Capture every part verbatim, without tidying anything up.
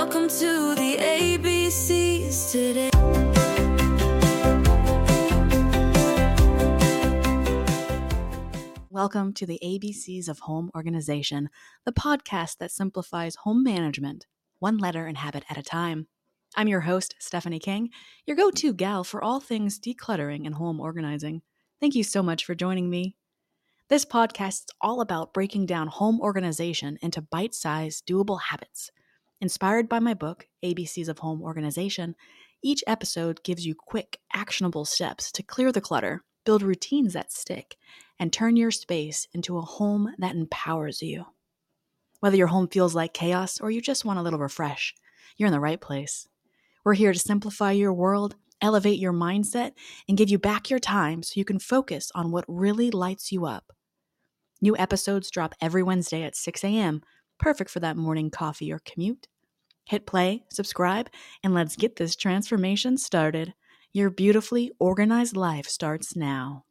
Welcome to the A B Cs today. Welcome to the A B Cs of Home Organization, the podcast that simplifies home management, one letter and habit at a time. I'm your host, Stephanie King, your go-to gal for all things decluttering and home organizing. Thank you so much for joining me. This podcast is all about breaking down home organization into bite-sized, doable habits. Inspired by my book, A B Cs of Home Organization, each episode gives you quick, actionable steps to clear the clutter, build routines that stick, and turn your space into a home that empowers you. Whether your home feels like chaos or you just want a little refresh, you're in the right place. We're here to simplify your world, elevate your mindset, and give you back your time so you can focus on what really lights you up. New episodes drop every Wednesday at six a.m., perfect for that morning coffee or commute. Hit play, subscribe, and let's get this transformation started. Your beautifully organized life starts now.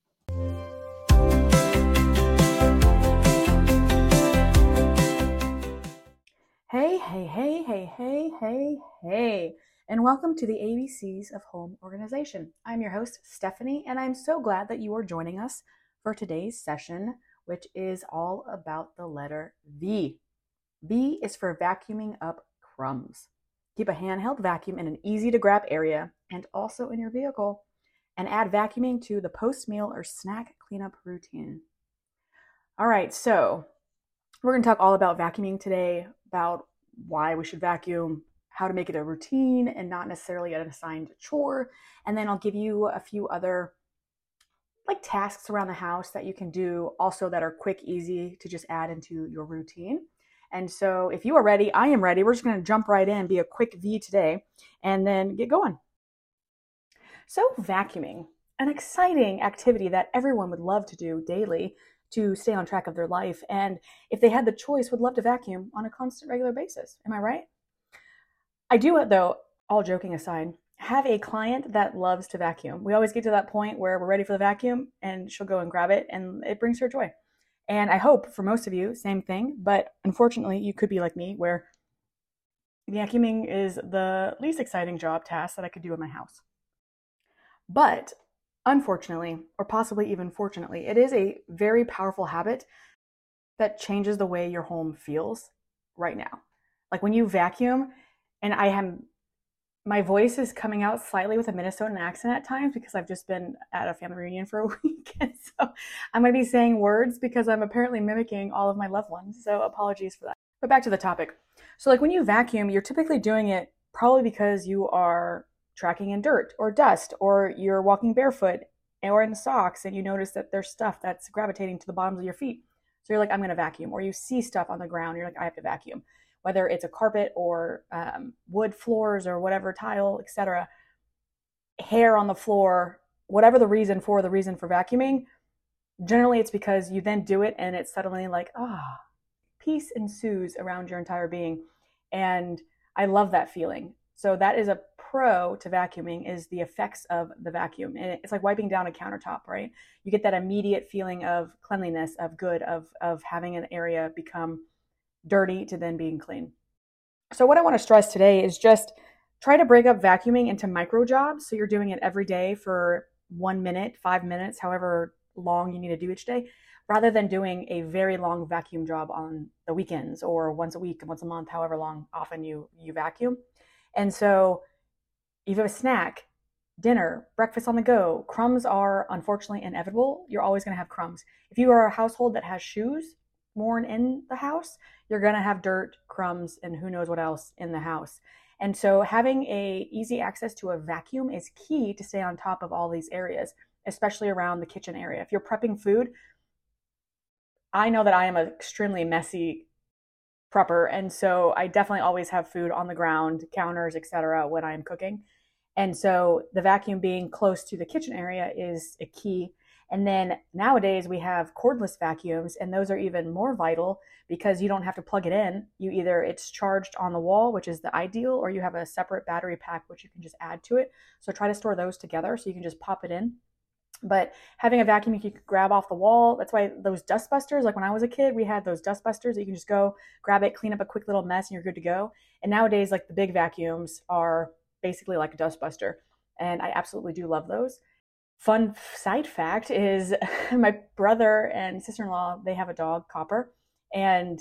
Hey, hey, hey, hey, hey, hey, hey, and welcome to the A B Cs of Home Organization. I'm your host, Stephanie, and I'm so glad that you are joining us for today's session, which is all about the letter V. V is for vacuuming up crumbs. Keep a handheld vacuum in an easy-to-grab area and also in your vehicle, and add vacuuming to the post-meal or snack cleanup routine. All right, so we're going to talk all about vacuuming today, about why we should vacuum, how to make it a routine and not necessarily an assigned chore, and then I'll give you a few other like tasks around the house that you can do also that are quick, easy to just add into your routine. And so if you are ready, I am ready. We're just going to jump right in, be a quick V today, and then get going. So vacuuming, an exciting activity that everyone would love to do daily to stay on track of their life. And if they had the choice, would love to vacuum on a constant, regular basis. Am I right? I do, though, all joking aside, have a client that loves to vacuum. We always get to that point where we're ready for the vacuum and she'll go and grab it and it brings her joy. And I hope for most of you, same thing. But unfortunately, you could be like me where vacuuming is the least exciting job task that I could do in my house. But unfortunately, or possibly even fortunately, it is a very powerful habit that changes the way your home feels right now. Like when you vacuum, and I am, my voice is coming out slightly with a Minnesotan accent at times because I've just been at a family reunion for a week. And so I'm going to be saying words because I'm apparently mimicking all of my loved ones. So apologies for that. But back to the topic. So like when you vacuum, you're typically doing it probably because you are tracking in dirt or dust, or you're walking barefoot or in socks and you notice that there's stuff that's gravitating to the bottoms of your feet. So you're like, I'm going to vacuum. Or you see stuff on the ground. You're like, I have to vacuum. Whether it's a carpet or um, wood floors or whatever, tile, et cetera, hair on the floor, whatever the reason for the reason for vacuuming, generally it's because you then do it and it's suddenly like, ah, peace ensues around your entire being. And I love that feeling. So that is a pro to vacuuming, is the effects of the vacuum. And it's like wiping down a countertop, right? You get that immediate feeling of cleanliness, of good, of, of having an area become dirty to then being clean. So what I want to stress today is just try to break up vacuuming into micro jobs. So you're doing it every day for one minute, five minutes, however long you need to do each day, rather than doing a very long vacuum job on the weekends or once a week, once a month, however long often you, you vacuum. And so if you have a snack, dinner, breakfast on the go, crumbs are unfortunately inevitable. You're always going to have crumbs. If you are a household that has shoes worn in the house, you're going to have dirt, crumbs, and who knows what else in the house. And so having a easy access to a vacuum is key to stay on top of all these areas, especially around the kitchen area. If you're prepping food, I know that I am an extremely messy prepper, and so I definitely always have food on the ground, counters, et cetera, when I'm cooking. And so the vacuum being close to the kitchen area is a key. And then nowadays we have cordless vacuums, and those are even more vital because you don't have to plug it in. You either it's charged on the wall, which is the ideal, or you have a separate battery pack which you can just add to it. So try to store those together so you can just pop it in. But having a vacuum you could grab off the wall, that's why those dust busters, like when I was a kid, we had those dust busters that you can just go grab it, clean up a quick little mess, and you're good to go. And nowadays, like the big vacuums are basically like a dust buster. And I absolutely do love those. Fun side fact is my brother and sister-in-law, they have a dog, Copper. And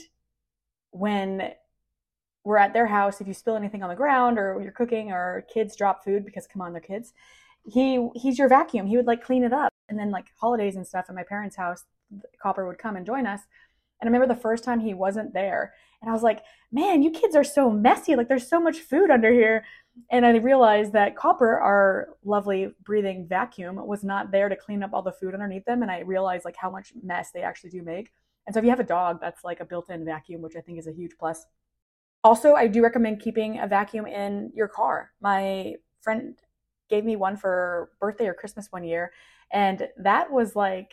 when we're at their house, if you spill anything on the ground or you're cooking or kids drop food, because come on, they're kids, he he's your vacuum. He would like clean it up. And then like holidays and stuff at my parents' house, Copper would come and join us. And I remember the first time he wasn't there, and I was like, man, you kids are so messy. Like there's so much food under here. And I realized that Copper, our lovely breathing vacuum, was not there to clean up all the food underneath them. And I realized like how much mess they actually do make. And so if you have a dog, that's like a built-in vacuum, which I think is a huge plus. Also, I do recommend keeping a vacuum in your car. My friend gave me one for birthday or Christmas one year, and that was like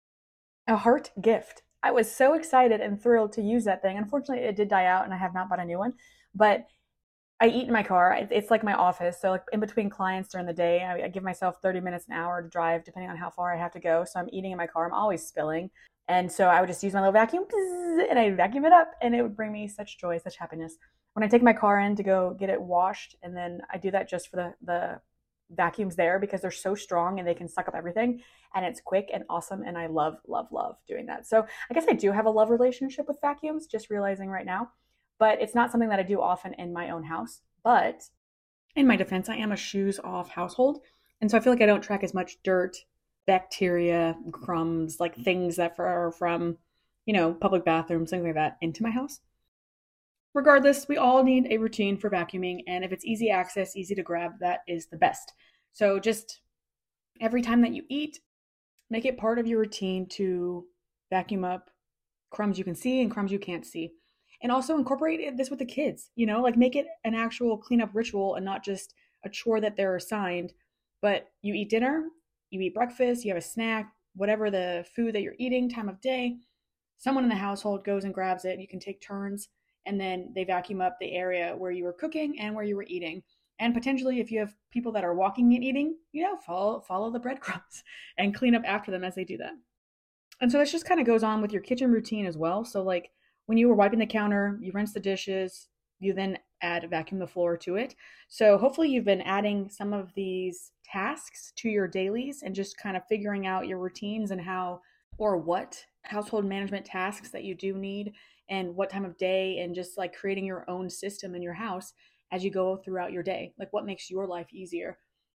a heart gift. I was so excited and thrilled to use that thing. Unfortunately, it did die out and I have not bought a new one, but I eat in my car. It's like my office. So like in between clients during the day, I give myself thirty minutes, an hour to drive, depending on how far I have to go. So I'm eating in my car. I'm always spilling. And so I would just use my little vacuum and I'd vacuum it up, and it would bring me such joy, such happiness. When I take my car in to go get it washed, and then I do that just for the, the vacuums there because they're so strong and they can suck up everything, and it's quick and awesome, and I love, love, love doing that. So I guess I do have a love relationship with vacuums, just realizing right now, but it's not something that I do often in my own house. But in my defense, I am a shoes off household, and so I feel like I don't track as much dirt, bacteria, crumbs, like things that are from, you know, public bathrooms, things like that, into my house. Regardless, we all need a routine for vacuuming, and if it's easy access, easy to grab, that is the best. So just every time that you eat, make it part of your routine to vacuum up crumbs you can see and crumbs you can't see. And also incorporate this with the kids, you know, like make it an actual cleanup ritual and not just a chore that they're assigned. But you eat dinner, you eat breakfast, you have a snack, whatever the food that you're eating, time of day, someone in the household goes and grabs it. You can take turns, and then they vacuum up the area where you were cooking and where you were eating. And potentially, if you have people that are walking and eating, you know, follow follow the breadcrumbs and clean up after them as they do that. And so this just kind of goes on with your kitchen routine as well. So like when you were wiping the counter, you rinse the dishes, you then add vacuum the floor to it. So hopefully you've been adding some of these tasks to your dailies and just kind of figuring out your routines and how or what household management tasks that you do need and what time of day, and just like creating your own system in your house as you go throughout your day, like what makes your life easier.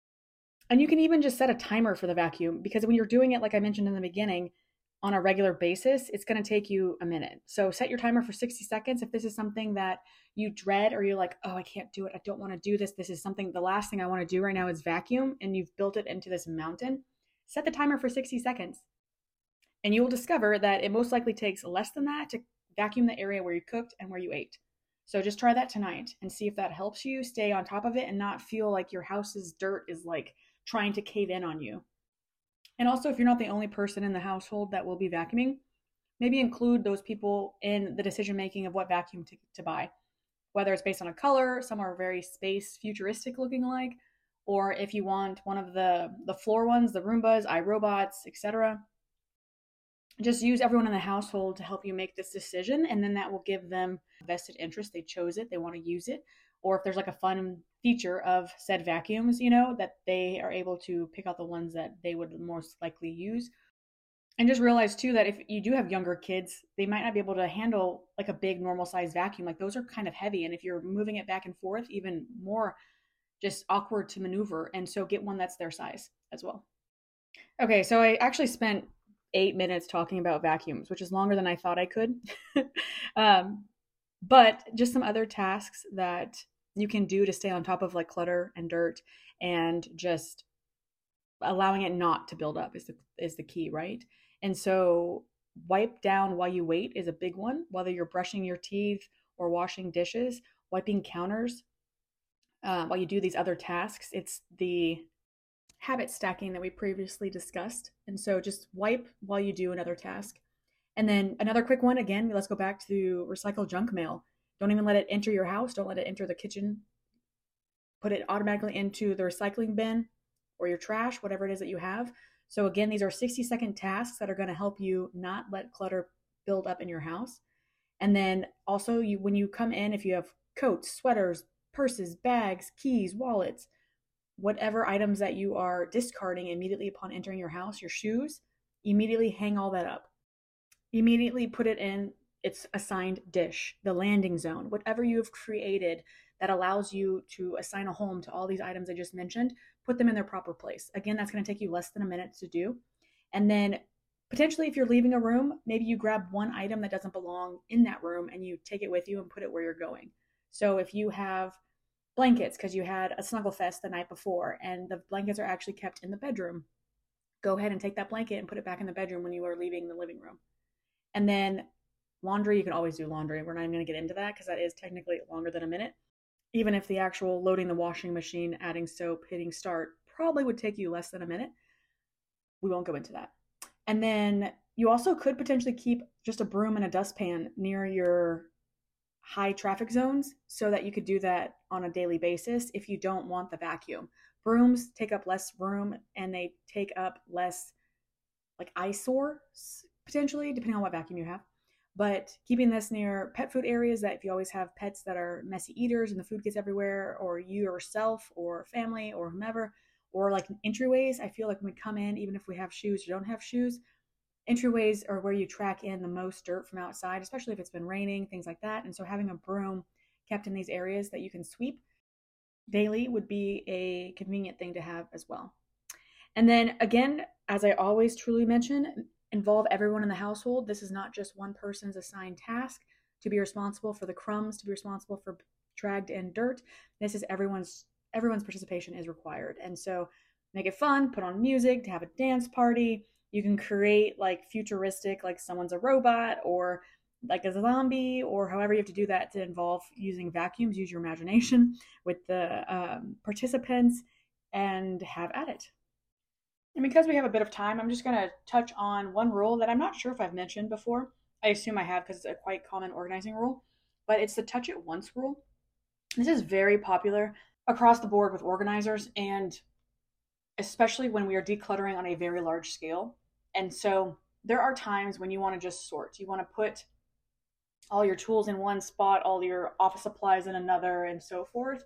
And you can even just set a timer for the vacuum, because when you're doing it, like I mentioned in the beginning, on a regular basis, it's going to take you a minute. So set your timer for sixty seconds. If this is something that you dread, or you're like, oh, I can't do it, I don't want to do this, this is something, the last thing I want to do right now is vacuum, and you've built it into this mountain, set the timer for sixty seconds. And you will discover that it most likely takes less than that to vacuum the area where you cooked and where you ate. So just try that tonight and see if that helps you stay on top of it and not feel like your house's dirt is like trying to cave in on you. And also, if you're not the only person in the household that will be vacuuming, maybe include those people in the decision making of what vacuum to, to buy, whether it's based on a color, some are very space futuristic looking like, or if you want one of the, the floor ones, the Roombas, iRobots, et cetera. Just use everyone in the household to help you make this decision, and then that will give them vested interest. They chose it, they want to use it. Or if there's like a fun feature of said vacuums, you know, that they are able to pick out the ones that they would most likely use. And just realize too that if you do have younger kids, they might not be able to handle like a big normal size vacuum. Like those are kind of heavy, and if you're moving it back and forth, even more just awkward to maneuver. And so get one that's their size as well. Okay, so I actually spent eight minutes talking about vacuums, which is longer than I thought I could. um, but just some other tasks that you can do to stay on top of like clutter and dirt, and just allowing it not to build up is the, is the key, right? And so wipe down while you wait is a big one, whether you're brushing your teeth or washing dishes, wiping counters uh, while you do these other tasks. It's the habit stacking that we previously discussed. And so just wipe while you do another task. And then another quick one, again, let's go back to recycle junk mail. Don't even let it enter your house. Don't let it enter the kitchen. Put it automatically into the recycling bin or your trash, whatever it is that you have. So again, these are sixty second tasks that are going to help you not let clutter build up in your house. And then also you, when you come in, if you have coats, sweaters, purses, bags, keys, wallets, whatever items that you are discarding immediately upon entering your house, your shoes, immediately hang all that up. Immediately put it in its assigned dish, the landing zone, whatever you have created that allows you to assign a home to all these items I just mentioned, put them in their proper place. Again, that's going to take you less than a minute to do. And then potentially if you're leaving a room, maybe you grab one item that doesn't belong in that room and you take it with you and put it where you're going. So if you have blankets because you had a snuggle fest the night before and the blankets are actually kept in the bedroom, go ahead and take that blanket and put it back in the bedroom when you are leaving the living room. And then laundry, you can always do laundry. We're not even going to get into that because that is technically longer than a minute. Even if the actual loading the washing machine, adding soap, hitting start probably would take you less than a minute. We won't go into that. And then you also could potentially keep just a broom and a dustpan near your high traffic zones so that you could do that on a daily basis if you don't want the vacuum. Brooms take up less room and they take up less like eyesores potentially, depending on what vacuum you have. But keeping this near pet food areas, that if you always have pets that are messy eaters and the food gets everywhere, or you yourself or family or whomever, or like entryways, I feel like when we come in, even if we have shoes or don't have shoes, entryways are where you track in the most dirt from outside, especially if it's been raining, things like that. And so having a broom kept in these areas that you can sweep daily would be a convenient thing to have as well. And then again, as I always truly mention, involve everyone in the household. This is not just one person's assigned task to be responsible for the crumbs, to be responsible for dragged in dirt. This is everyone's everyone's participation is required. And so make it fun, put on music, to have a dance party. You can create like futuristic, like someone's a robot or like a zombie, or however you have to do that to involve using vacuums. Use your imagination with the um, participants and have at it. And because we have a bit of time, I'm just going to touch on one rule that I'm not sure if I've mentioned before. I assume I have because it's a quite common organizing rule, but it's the touch it once rule. This is very popular across the board with organizers, and especially when we are decluttering on a very large scale. And so there are times when you want to just sort. You want to put all your tools in one spot, all your office supplies in another, and so forth,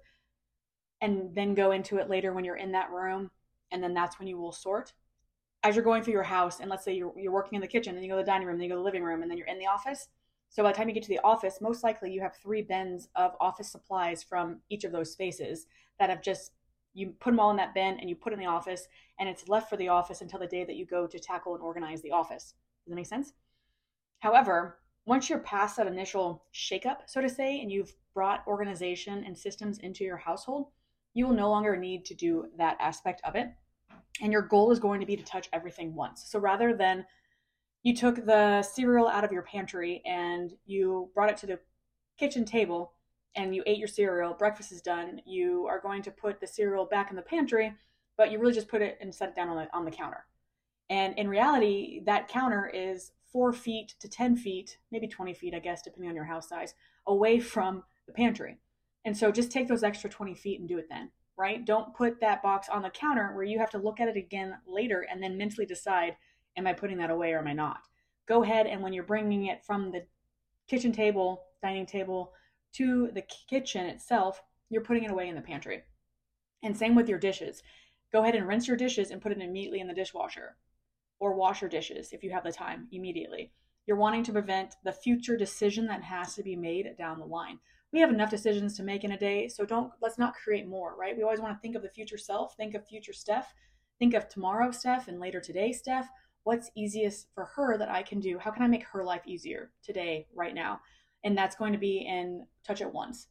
and then go into it later when you're in that room. And then that's when you will sort. As you're going through your house, and let's say you're, you're working in the kitchen, and you go to the dining room, then you go to the living room, and then you're in the office. So by the time you get to the office, most likely you have three bins of office supplies from each of those spaces that have just, you put them all in that bin and you put it in the office, and it's left for the office until the day that you go to tackle and organize the office. Does that make sense? However, once you're past that initial shakeup, so to say, and you've brought organization and systems into your household, you will no longer need to do that aspect of it. And your goal is going to be to touch everything once. So rather than you took the cereal out of your pantry and you brought it to the kitchen table and you ate your cereal, breakfast is done, you are going to put the cereal back in the pantry, but you really just put it and set it down on the, on the counter. And in reality, that counter is four feet to ten feet, maybe twenty feet, I guess, depending on your house size, away from the pantry. And so just take those extra twenty feet and do it then, right? Don't put that box on the counter where you have to look at it again later and then mentally decide, am I putting that away or am I not? Go ahead, and when you're bringing it from the kitchen table, dining table, to the kitchen itself, you're putting it away in the pantry. And same with your dishes. Go ahead and rinse your dishes and put it immediately in the dishwasher, or wash your dishes if you have the time immediately. You're wanting to prevent the future decision that has to be made down the line. We have enough decisions to make in a day, so don't let's not create more, right? We always want to think of the future self, think of future Steph, think of tomorrow Steph and later today Steph. What's easiest for her that I can do? How can I make her life easier today, right now? And that's going to be in touch it once.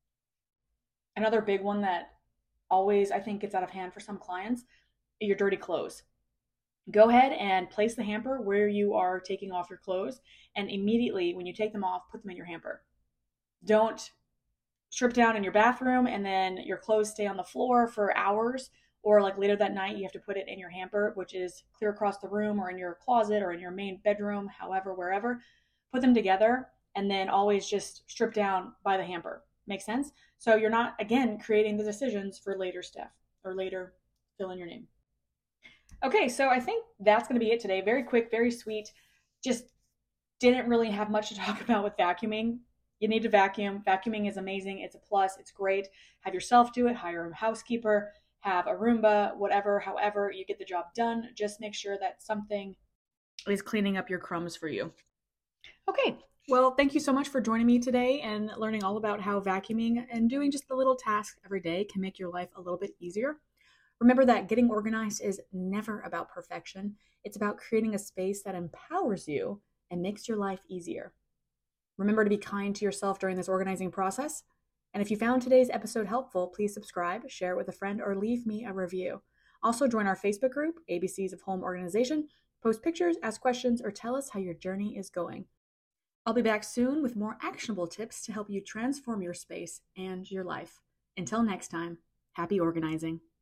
Another big one that always, I think, gets out of hand for some clients, your dirty clothes. Go ahead and place the hamper where you are taking off your clothes, and immediately when you take them off, put them in your hamper. Don't strip down in your bathroom and then your clothes stay on the floor for hours, or like later that night you have to put it in your hamper, which is clear across the room or in your closet or in your main bedroom, however, wherever. Put them together and then always just strip down by the hamper. Make sense? So you're not, again, creating the decisions for later Steph, or later fill in your name. Okay, so I think that's going to be it today. Very quick, very sweet. Just didn't really have much to talk about with vacuuming. You need to vacuum. Vacuuming is amazing. It's a plus. It's great. Have yourself do it. Hire a housekeeper. Have a Roomba. Whatever. However you get the job done, just make sure that something is cleaning up your crumbs for you. Okay. Well, thank you so much for joining me today and learning all about how vacuuming and doing just the little tasks every day can make your life a little bit easier. Remember that getting organized is never about perfection. It's about creating a space that empowers you and makes your life easier. Remember to be kind to yourself during this organizing process. And if you found today's episode helpful, please subscribe, share it with a friend, or leave me a review. Also, join our Facebook group, A B Cs of Home Organization. Post pictures, ask questions, or tell us how your journey is going. I'll be back soon with more actionable tips to help you transform your space and your life. Until next time, happy organizing.